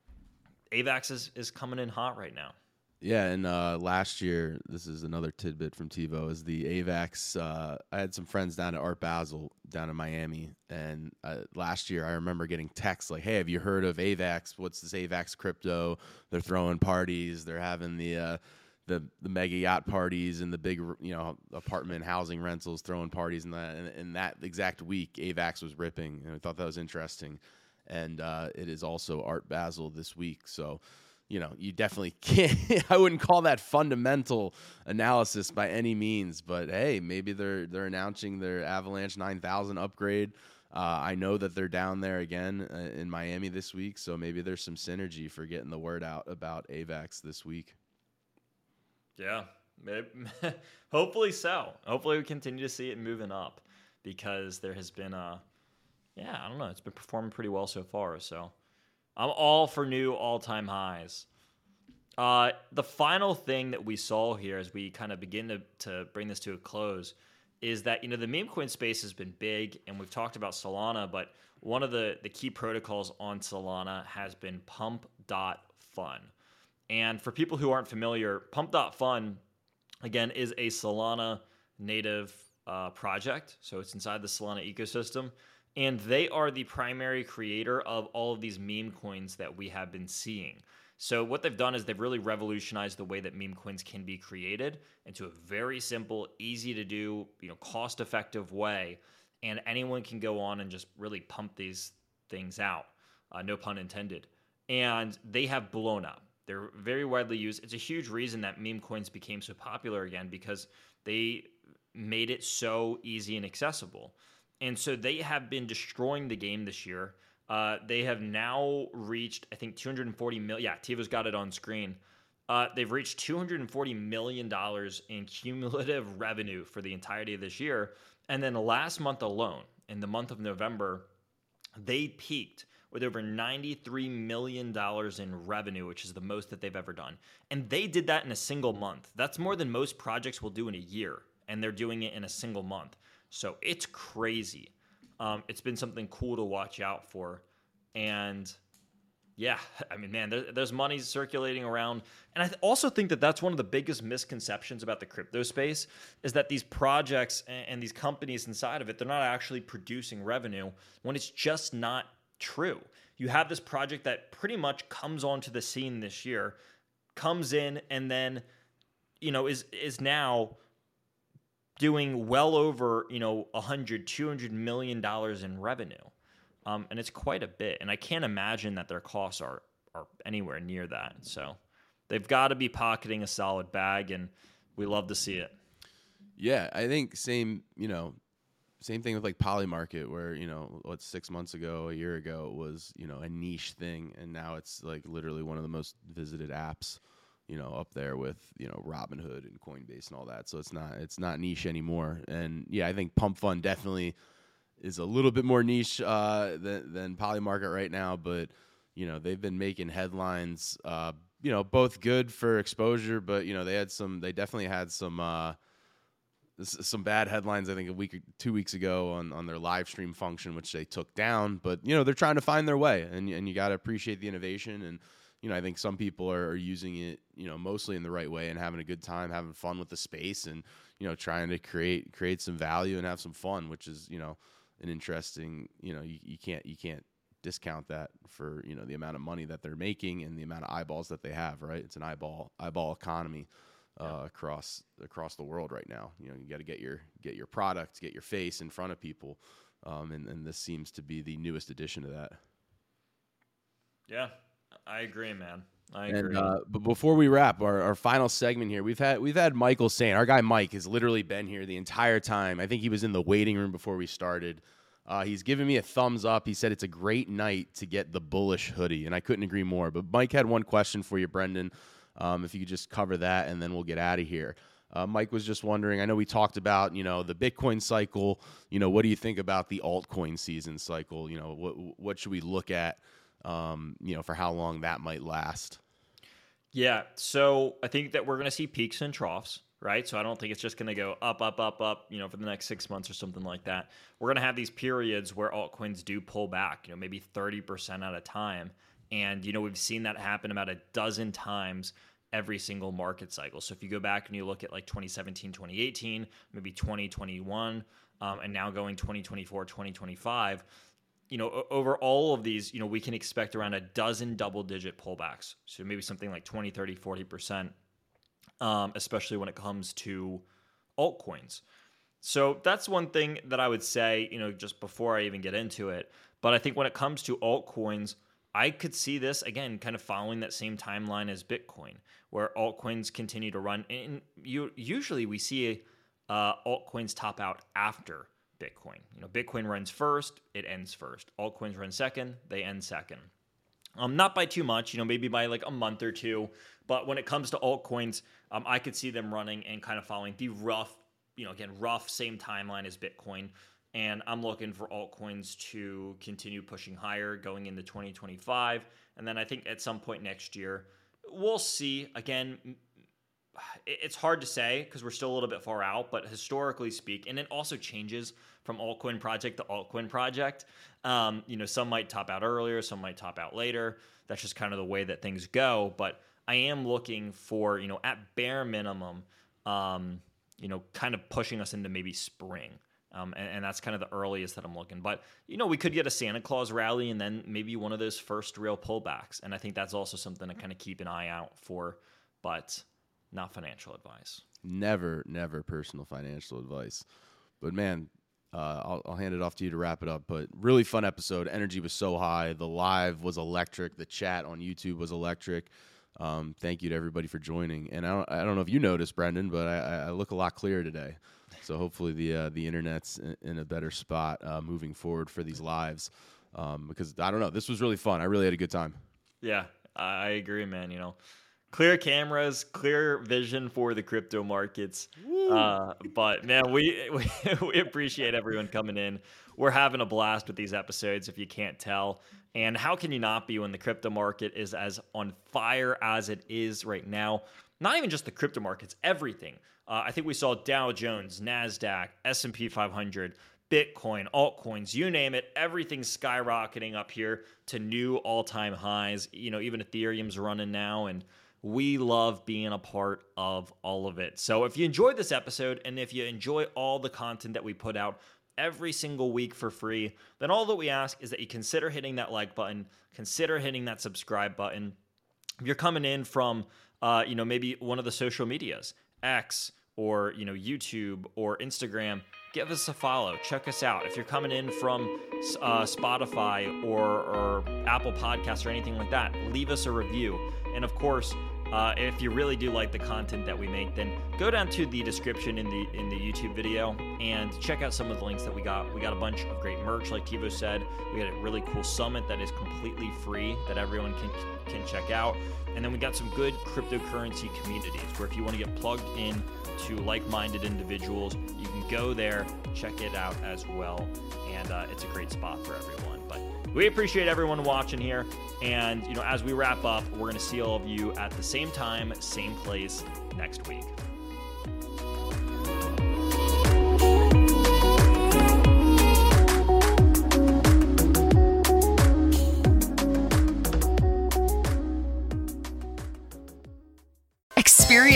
AVAX is, is coming in hot right now. Yeah, and uh, last year, this is another tidbit from TiVo, is the AVAX. Uh, I had some friends down at Art Basel down in Miami, and uh, last year I remember getting texts like, hey, have you heard of AVAX? What's this AVAX crypto? They're throwing parties. They're having the uh, the the mega yacht parties and the big, you know, apartment housing rentals throwing parties, and that. And, and that exact week, AVAX was ripping, and I thought that was interesting. And uh, it is also Art Basel this week, so you know, you definitely can't. I wouldn't call that fundamental analysis by any means, but hey, maybe they're they're announcing their Avalanche nine thousand upgrade. Uh, I know that they're down there again uh, in Miami this week, so maybe there's some synergy for getting the word out about AVAX this week. Yeah, maybe, hopefully so. Hopefully we continue to see it moving up, because there has been a, yeah, I don't know, it's been performing pretty well so far, so I'm all for new all-time highs. Uh, the final thing that we saw here as we kind of begin to, to bring this to a close is that, you know, the meme coin space has been big, and we've talked about Solana, but one of the, the key protocols on Solana has been pump dot fun. And for people who aren't familiar, pump dot fun, again, is a Solana native uh, project. So it's inside the Solana ecosystem. And they are the primary creator of all of these meme coins that we have been seeing. So what they've done is they've really revolutionized the way that meme coins can be created into a very simple, easy to do, you know, cost-effective way. And anyone can go on and just really pump these things out. Uh, no pun intended. And they have blown up. They're very widely used. It's a huge reason that meme coins became so popular again, because they made it so easy and accessible. And so they have been destroying the game this year. Uh, they have now reached, I think, two hundred forty million. Yeah, TiVo's got it on screen. Uh, they've reached two hundred forty million dollars in cumulative revenue for the entirety of this year. And then last month alone, in the month of November, they peaked with over ninety-three million dollars in revenue, which is the most that they've ever done. And they did that in a single month. That's more than most projects will do in a year, and they're doing it in a single month. So it's crazy. Um, it's been something cool to watch out for. And yeah, I mean, man, there, there's money circulating around. And I th- also think that that's one of the biggest misconceptions about the crypto space, is that these projects and, and these companies inside of it, they're not actually producing revenue, when it's just not true. You have this project that pretty much comes onto the scene this year, comes in, and then, you know, is is now doing well over, you know, one hundred, two hundred million dollars in revenue. Um, and it's quite a bit. And I can't imagine that their costs are, are anywhere near that. So they've got to be pocketing a solid bag, and we love to see it. Yeah, I think same, you know, same thing with like Polymarket, where, you know, what, six months ago, a year ago, it was, you know, a niche thing. And now it's like literally one of the most visited apps, you know, up there with, you know, Robinhood and Coinbase and all that. So it's not, it's not niche anymore. And yeah, I think Pump Fund definitely is a little bit more niche uh, than, than Polymarket right now. But, you know, they've been making headlines, uh, you know, both good for exposure, but, you know, they had some, they definitely had some, uh, some bad headlines, I think a week or two weeks ago on, on their live stream function, which they took down. But, you know, they're trying to find their way, and, and you got to appreciate the innovation. And, you know, I think some people are, are using it, you know, mostly in the right way and having a good time, having fun with the space and, you know, trying to create create some value and have some fun, which is, you know, an interesting, you know, you, you can't you can't discount that for, you know, the amount of money that they're making and the amount of eyeballs that they have, right? It's an eyeball eyeball economy. Uh, across across the world right now. You know, you got to get your get your product, get your face in front of people, um, and, and this seems to be the newest addition to that. Yeah, I agree, man. I agree. And, uh, but before we wrap our, our final segment here, we've had we've had Michael Sain. Our guy Mike has literally been here the entire time. I think he was in the waiting room before we started. Uh, he's given me a thumbs up. He said it's a great night to get the bullish hoodie, and I couldn't agree more. But Mike had one question for you, Brendan. Um, if you could just cover that, and then we'll get out of here. Uh, Mike was just wondering, I know we talked about, you know, the Bitcoin cycle. You know, what do you think about the altcoin season cycle? You know, what what should we look at, um, you know, for how long that might last? Yeah, so I think that we're going to see peaks and troughs, right? So I don't think it's just going to go up, up, up, up, you know, for the next six months or something like that. We're going to have these periods where altcoins do pull back, you know, maybe thirty percent at a time. And, you know, we've seen that happen about a dozen times every single market cycle. So if you go back and you look at like twenty seventeen, twenty eighteen, maybe twenty twenty-one, um, and now going twenty twenty-four, twenty twenty-five, you know, over all of these, you know, we can expect around a dozen double digit pullbacks. So maybe something like twenty, thirty, forty percent, um, especially when it comes to altcoins. So that's one thing that I would say, you know, just before I even get into it. But I think when it comes to altcoins, I could see this, again, kind of following that same timeline as Bitcoin, where altcoins continue to run. And you, usually we see uh, altcoins top out after Bitcoin. You know, Bitcoin runs first, it ends first. Altcoins run second, they end second. Um, not by too much, you know, maybe by like a month or two. But when it comes to altcoins, um, I could see them running and kind of following the rough, you know, again, rough same timeline as Bitcoin. And I'm looking for altcoins to continue pushing higher going into twenty twenty-five. And then I think at some point next year, we'll see. Again, it's hard to say because we're still a little bit far out, but historically speak, and it also changes from altcoin project to altcoin project. Um, you know, some might top out earlier, some might top out later. That's just kind of the way that things go. But I am looking for, you know, at bare minimum, um, you know, kind of pushing us into maybe spring. Um, and, and that's kind of the earliest that I'm looking. But, you know, we could get a Santa Claus rally and then maybe one of those first real pullbacks. And I think that's also something to kind of keep an eye out for, but not financial advice. Never, never personal financial advice. But, man, uh, I'll, I'll hand it off to you to wrap it up. But really fun episode. Energy was so high. The live was electric. The chat on YouTube was electric. Um, thank you to everybody for joining. And I don't, I don't know if you noticed, Brendan, but I, I look a lot clearer today. So hopefully the uh, the internet's in, in a better spot uh, moving forward for these lives, um, because I don't know, this was really fun. I really had a good time. Yeah, I agree, man. You know, clear cameras, clear vision for the crypto markets. Uh, but man, we, we we appreciate everyone coming in. We're having a blast with these episodes, if you can't tell. And how can you not be when the crypto market is as on fire as it is right now? Not even just the crypto markets, everything. Uh, I think we saw Dow Jones, NASDAQ, S and P five hundred, Bitcoin, altcoins, you name it. Everything's skyrocketing up here to new all-time highs. You know, even Ethereum's running now, and we love being a part of all of it. So if you enjoyed this episode, and if you enjoy all the content that we put out every single week for free, then all that we ask is that you consider hitting that like button, consider hitting that subscribe button. If you're coming in from, uh, you know, maybe one of the social medias, X, or, you know, YouTube or Instagram, give us a follow. Check us out. If you're coming in from uh, Spotify or, or Apple Podcasts or anything like that, leave us a review. And of course, uh, if you really do like the content that we make, then go down to the description in the in the YouTube video and check out some of the links that we got. We got a bunch of great merch, like Tivo said. We got a really cool summit that is completely free that everyone can can check out. And then we got some good cryptocurrency communities where if you want to get plugged in to like-minded individuals, you can go there, check it out as well. And uh, it's a great spot for everyone. But we appreciate everyone watching here. And, you know, as we wrap up, we're going to see all of you at the same time, same place next week.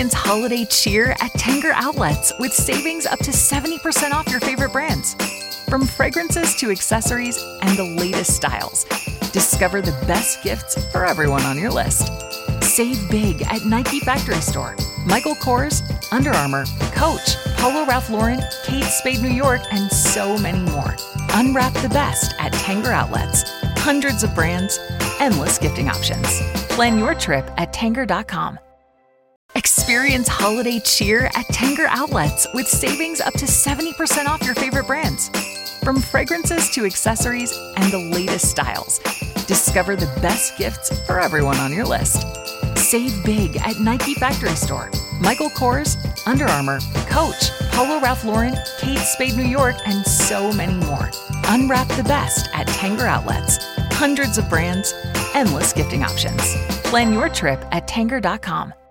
Experience holiday cheer at Tanger Outlets with savings up to seventy percent off your favorite brands. From fragrances to accessories and the latest styles, discover the best gifts for everyone on your list. Save big at Nike Factory Store, Michael Kors, Under Armour, Coach, Polo Ralph Lauren, Kate Spade New York, and so many more. Unwrap the best at Tanger Outlets. Hundreds of brands, endless gifting options. Plan your trip at Tanger dot com. Experience holiday cheer at Tanger Outlets with savings up to seventy percent off your favorite brands. From fragrances to accessories and the latest styles, discover the best gifts for everyone on your list. Save big at Nike Factory Store, Michael Kors, Under Armour, Coach, Polo Ralph Lauren, Kate Spade New York, and so many more. Unwrap the best at Tanger Outlets. Hundreds of brands, endless gifting options. Plan your trip at Tanger dot com.